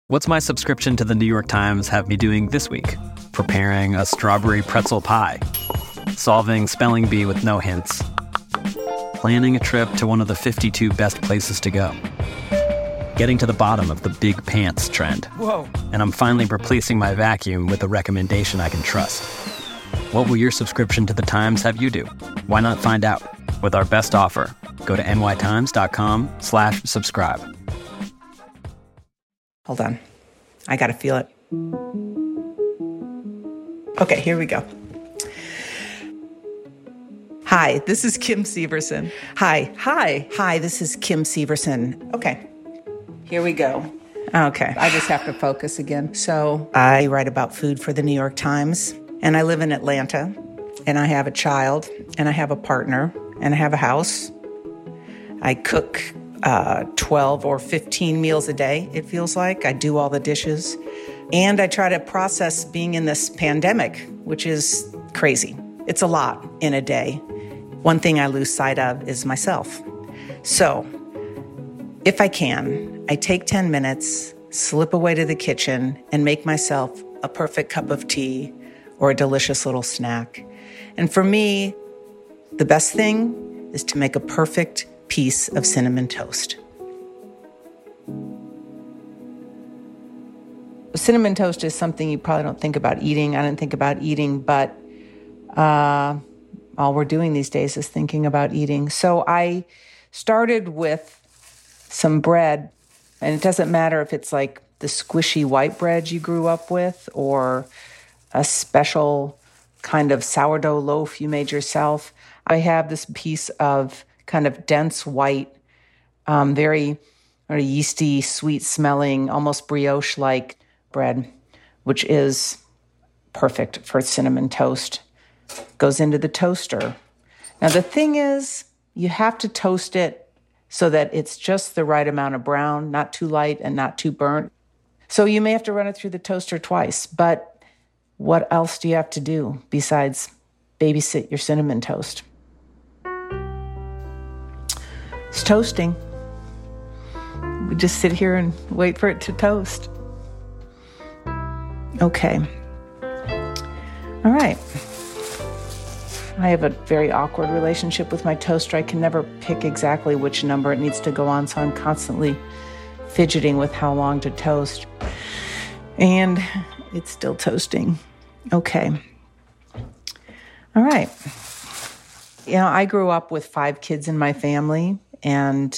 What's my subscription to the New York Times have me doing this week? Preparing a strawberry pretzel pie, solving spelling bee with no hints, planning a trip to one of the 52 best places to go, getting to the bottom of the big pants trend. Whoa. And I'm finally replacing my vacuum with a recommendation I can trust. What will your subscription to the Times have you do? Why not find out with our best offer? Go to nytimes.com/subscribe. Hold on. I gotta feel it. Okay, here we go. Hi, this is Kim Severson. Hi, this is Kim Severson. Okay, here we go. Okay, I just have to focus again. So I write about food for the New York Times, and I live in Atlanta, and I have a child, and I have a partner, and I have a house. I cook 12 or 15 meals a day, it feels like. I do all the dishes. And I try to process being in this pandemic, which is crazy. It's a lot in a day. One thing I lose sight of is myself. So, if I can, I take 10 minutes, slip away to the kitchen, and make myself a perfect cup of tea or a delicious little snack. And for me, the best thing is to make a perfect piece of cinnamon toast. Cinnamon toast is something you probably don't think about eating. I didn't think about eating, but all we're doing these days is thinking about eating. So I started with some bread, and it doesn't matter if it's like the squishy white bread you grew up with or a special kind of sourdough loaf you made yourself. I have this piece of kind of dense white, very yeasty, sweet-smelling, almost brioche-like bread, which is perfect for cinnamon toast. Goes into the toaster. Now, the thing is, you have to toast it so that it's just the right amount of brown, not too light and not too burnt. So you may have to run it through the toaster twice, but what else do you have to do besides babysit your cinnamon toast? It's toasting. We just sit here and wait for it to toast. Okay. All right. I have a very awkward relationship with my toaster. I can never pick exactly which number it needs to go on, so I'm constantly fidgeting with how long to toast. And it's still toasting. Okay. All right. You know, I grew up with 5 kids in my family. And,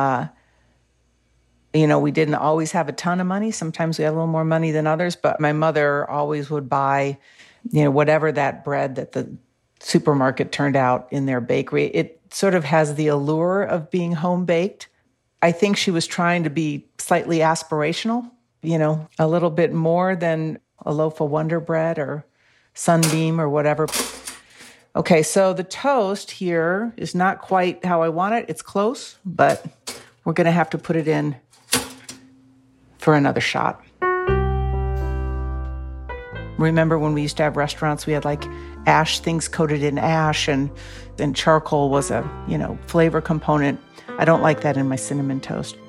we didn't always have a ton of money. Sometimes we had a little more money than others, but my mother always would buy, whatever that bread that the supermarket turned out in their bakery. It sort of has the allure of being home baked. I think she was trying to be slightly aspirational, a little bit more than a loaf of Wonder Bread or Sunbeam or whatever. Okay, so the toast here is not quite how I want it. It's close, but we're going to have to put it in for another shot. Remember when we used to have restaurants, we had like ash, things coated in ash, and charcoal was a, flavor component. I don't like that in my cinnamon toast.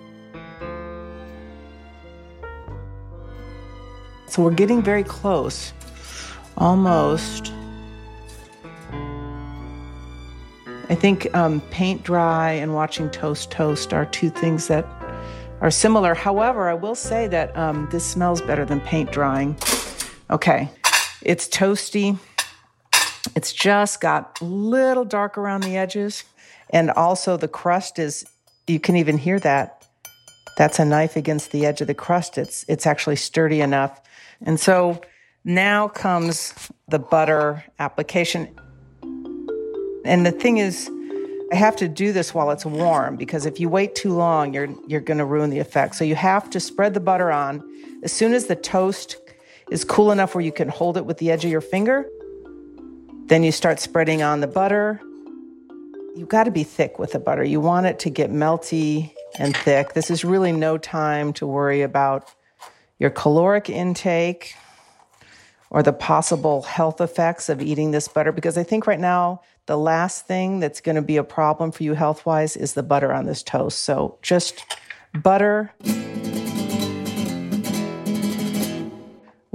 So we're getting very close. Almost. I think paint dry and watching toast are two things that are similar. However, I will say that this smells better than paint drying. Okay, it's toasty. It's just got a little dark around the edges. And also the crust is, you can even hear that. That's a knife against the edge of the crust. It's actually sturdy enough. And so now comes the butter application. And the thing is, I have to do this while it's warm, because if you wait too long, you're going to ruin the effect. So you have to spread the butter on. As soon as the toast is cool enough where you can hold it with the edge of your finger, then you start spreading on the butter. You've got to be thick with the butter. You want it to get melty and thick. This is really no time to worry about your caloric intake or the possible health effects of eating this butter, because I think right now the last thing that's going to be a problem for you health-wise is the butter on this toast. So just butter.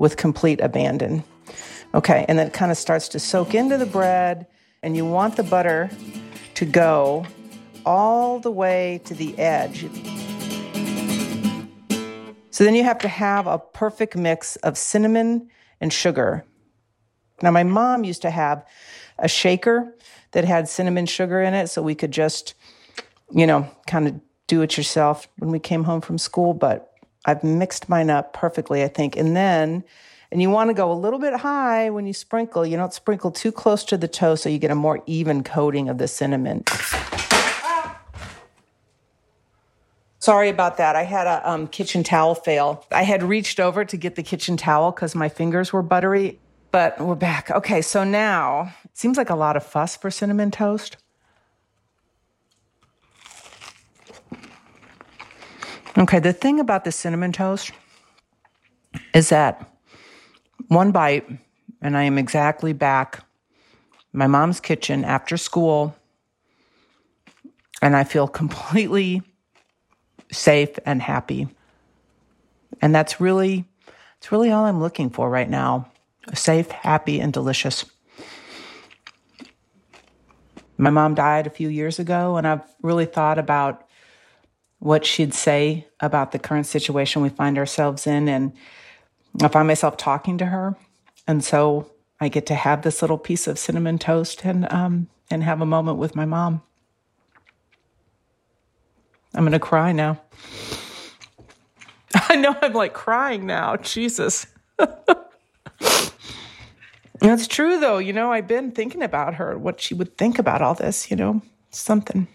with complete abandon. Okay, and then it kind of starts to soak into the bread, and you want the butter to go all the way to the edge. So then you have to have a perfect mix of cinnamon and sugar. Now, my mom used to have a shaker that had cinnamon sugar in it, so we could just, kind of do it yourself when we came home from school, but I've mixed mine up perfectly, I think. And you want to go a little bit high when you sprinkle. You don't sprinkle too close to the toast so you get a more even coating of the cinnamon. Sorry about that. I had a kitchen towel fail. I had reached over to get the kitchen towel because my fingers were buttery, but we're back. Okay, so now it seems like a lot of fuss for cinnamon toast. Okay, the thing about the cinnamon toast is that one bite, and I am exactly back in my mom's kitchen after school, and I feel completely safe and happy. And it's really all I'm looking for right now. Safe, happy, and delicious. My mom died a few years ago, and I've really thought about what she'd say about the current situation we find ourselves in, and I find myself talking to her. And so I get to have this little piece of cinnamon toast and have a moment with my mom. I'm going to cry now. I know I'm like crying now. Jesus. That's true, though. I've been thinking about her, what she would think about all this, something.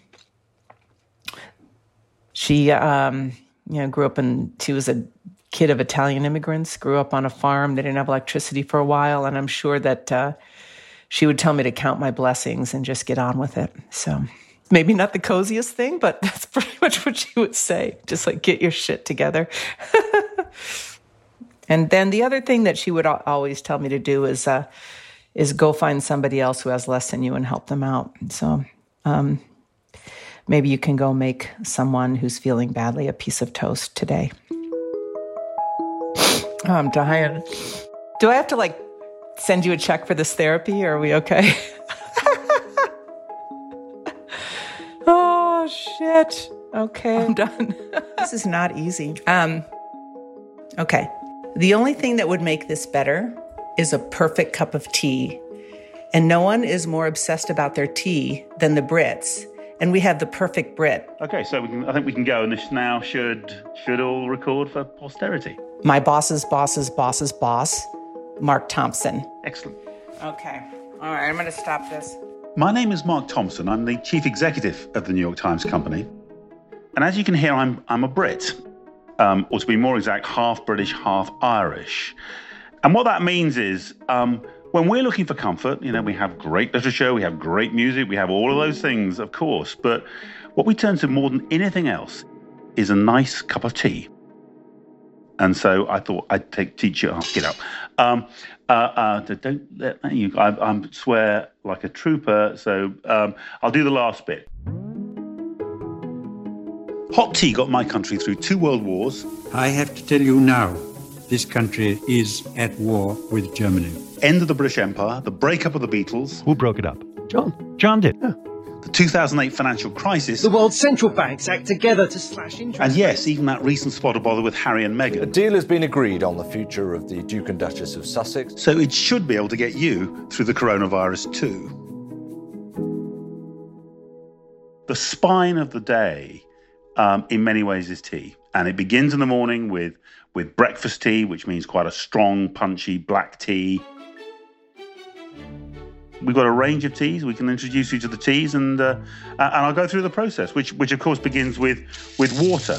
She, grew up she was a kid of Italian immigrants, grew up on a farm. They didn't have electricity for a while. And I'm sure that she would tell me to count my blessings and just get on with it. So maybe not the coziest thing, but that's pretty much what she would say. Just like, get your shit together. And then the other thing that she would always tell me to do is go find somebody else who has less than you and help them out. So maybe you can go make someone who's feeling badly a piece of toast today. Oh, I'm dying. Do I have to send you a check for this therapy, or are we okay? Oh, shit. Okay, I'm done. This is not easy. Okay. The only thing that would make this better is a perfect cup of tea. And no one is more obsessed about their tea than the Brits. And we have the perfect Brit. Okay, so I think we can go, and this now should all record for posterity. My boss's boss's boss's boss, Mark Thompson. Excellent. Okay. All right, I'm going to stop this. My name is Mark Thompson. I'm the chief executive of the New York Times Company. And as you can hear, I'm a Brit. Or to be more exact, half British, half Irish. And what that means is when we're looking for comfort, we have great literature, we have great music, we have all of those things, of course. But what we turn to more than anything else is a nice cup of tea. And so I thought I'd teach you. Get up. Don't let you. I swear like a trooper. So I'll do the last bit. Hot tea got my country through 2 world wars. I have to tell you now, this country is at war with Germany. End of the British Empire, the breakup of the Beatles. Who broke it up? John. John did. Yeah. The 2008 financial crisis. The world's central banks act together to slash interest And yes, rates. even that recent spot of bother with Harry and Meghan. A deal has been agreed on the future of the Duke and Duchess of Sussex. So it should be able to get you through the coronavirus too. The spine of the day, in many ways, is tea. And it begins in the morning with breakfast tea, which means quite a strong, punchy black tea. We've got a range of teas. We can introduce you to the teas, and I'll go through the process, which of course begins with water.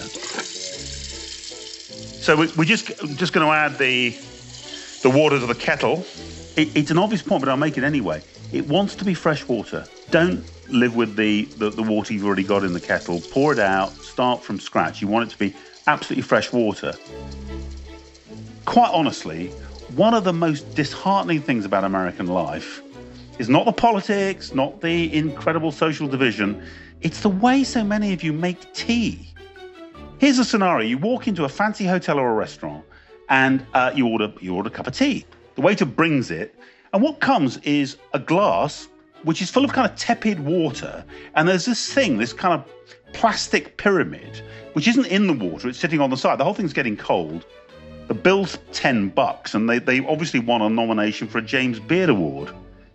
So we're just going to add the water to the kettle. It's an obvious point, but I'll make it anyway. It wants to be fresh water. Don't live with the water you've already got in the kettle. Pour it out. Start from scratch. You want it to be absolutely fresh water. Quite honestly, one of the most disheartening things about American life is not the politics, not the incredible social division. It's the way so many of you make tea. Here's a scenario. You walk into a fancy hotel or a restaurant and you order a cup of tea. The waiter brings it, and what comes is a glass which is full of kind of tepid water, and there's this kind of plastic pyramid, which isn't in the water, it's sitting on the side. The whole thing's getting cold. The bill's $10, and they obviously won a nomination for a James Beard Award.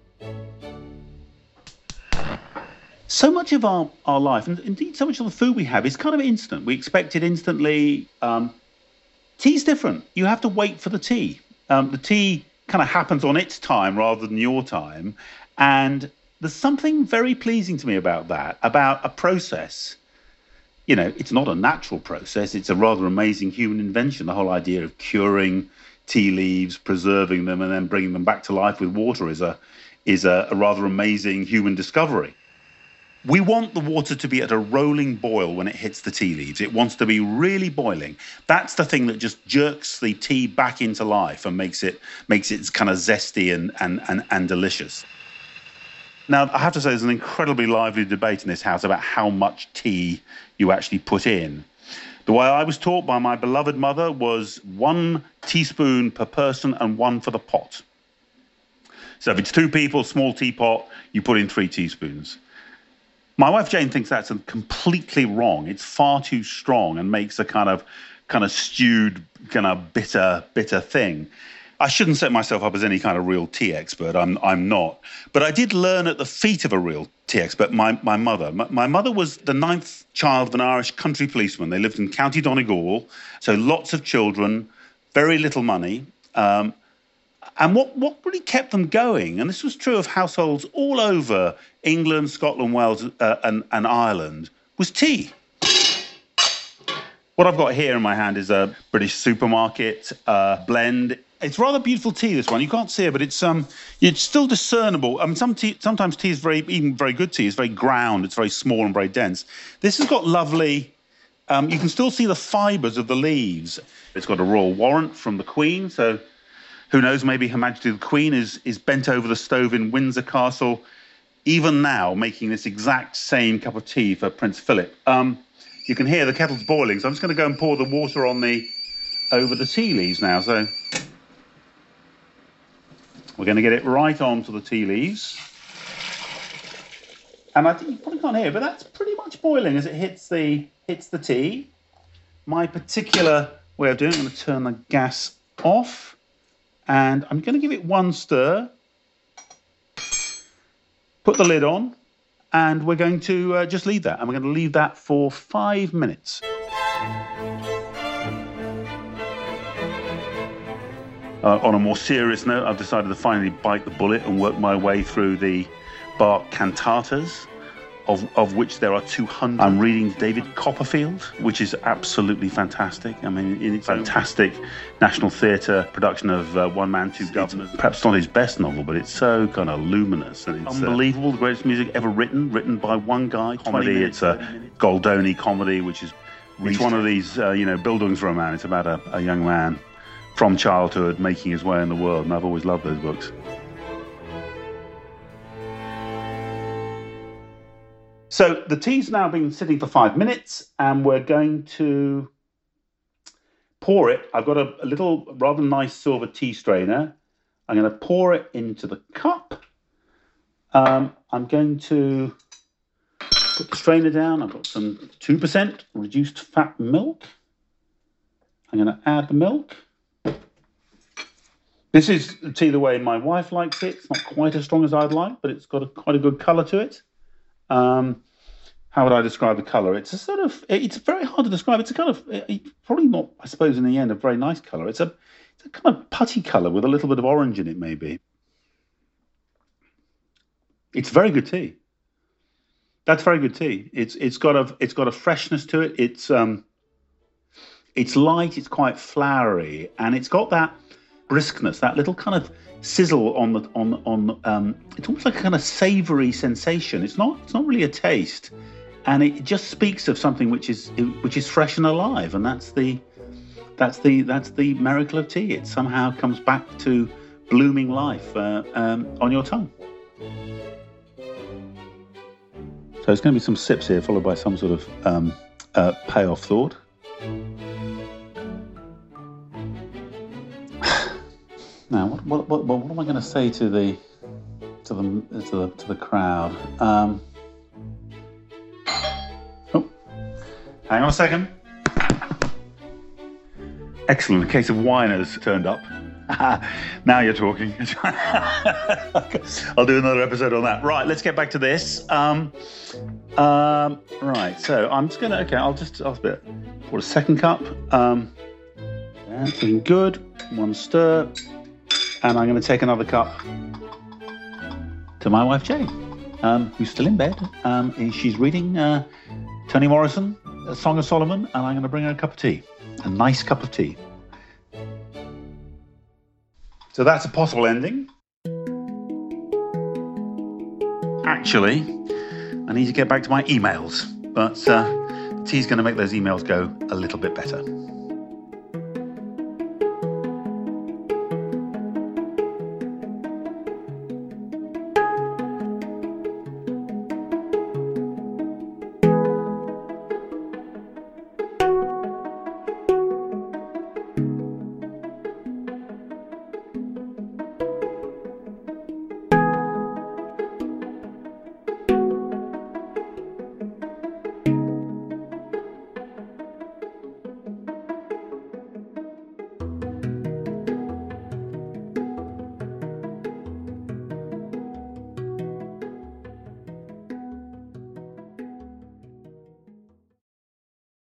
So much of our life, and indeed so much of the food we have, is kind of instant. We expect it instantly. Tea's different. You have to wait for the tea. The tea kind of happens on its time rather than your time. And there's something very pleasing to me about that, about a process. You know, it's not a natural process. It's a rather amazing human invention. The whole idea of curing tea leaves, preserving them, and then bringing them back to life with water is a rather amazing human discovery. We want the water to be at a rolling boil when it hits the tea leaves. It wants to be really boiling. That's the thing that just jerks the tea back into life and makes it kind of zesty and delicious. Now, I have to say, there's an incredibly lively debate in this house about how much tea you actually put in. The way I was taught by my beloved mother was 1 teaspoon per person and 1 for the pot. So if it's 2 people, small teapot, you put in 3 teaspoons. My wife Jane thinks that's completely wrong. It's far too strong and makes a kind of stewed, kind of bitter thing. I shouldn't set myself up as any kind of real tea expert. I'm not. But I did learn at the feet of a real tea expert, my mother. My mother was the 9th child of an Irish country policeman. They lived in County Donegal, so lots of children, very little money. And what really kept them going, and this was true of households all over England, Scotland, Wales, and Ireland, was tea. What I've got here in my hand is a British supermarket blend. It's rather beautiful tea, this one. You can't see it, but it's still discernible. I mean, sometimes tea is even very good tea is very ground. It's very small and very dense. This has got lovely. You can still see the fibres of the leaves. It's got a royal warrant from the Queen, so who knows? Maybe Her Majesty the Queen is bent over the stove in Windsor Castle, even now, making this exact same cup of tea for Prince Philip. You can hear the kettle's boiling, so I'm just going to go and pour the water over the tea leaves now. So we're going to get it right onto the tea leaves. And I think you probably can't hear it, but that's pretty much boiling as it hits the tea. My particular way of doing it, I'm going to turn the gas off, and I'm going to give it 1 stir, put the lid on, and we're going to just leave that. And we're going to leave that for 5 minutes. On a more serious note, I've decided to finally bite the bullet and work my way through the Bach cantatas, of which there are 200. I'm reading David Copperfield, which is absolutely fantastic. I mean, it's a fantastic National Theatre production of One Man, Two Governors. Perhaps not his best novel, but it's so kind of luminous. And it's unbelievable, the greatest music ever written by one guy. Comedy, it's a Goldoni comedy, which is it's one of these, Bildungsroman. It's about a young man from childhood making his way in the world, and I've always loved those books. So the tea's now been sitting for 5 minutes, and we're going to pour it. I've got a little rather nice silver tea strainer. I'm going to pour it into the cup. I'm going to put the strainer down. I've got some 2% reduced fat milk. I'm going to add the milk. This is the tea the way my wife likes it. It's not quite as strong as I'd like, but it's got quite a good colour to it. How would I describe the colour? It's very hard to describe. It's a kind of, probably not, I suppose, in the end, a very nice colour. It's a kind of putty colour with a little bit of orange in it, maybe. It's very good tea. That's very good tea. It's got a freshness to it. It's light. It's quite flowery, and it's got that briskness, that little kind of sizzle on it's almost like a kind of savoury sensation. It's not really a taste, and it just speaks of something which is fresh and alive, and that's the miracle of tea. It somehow comes back to blooming life on your tongue. So there's going to be some sips here, followed by some sort of payoff thought. Now, what am I going to say to the crowd? Hang on a second. Excellent. A case of wine has turned up. Now you're talking. I'll do another episode on that. Right, let's get back to this. Right, so I'm just gonna. Okay, I'll spit. Pour a second cup. That's looking good. One stir, and I'm going to take another cup to my wife Jane, who's still in bed. She's reading Toni Morrison, A Song of Solomon, and I'm going to bring her a cup of tea, a nice cup of tea. So that's a possible ending. Actually, I need to get back to my emails, but the tea's going to make those emails go a little bit better.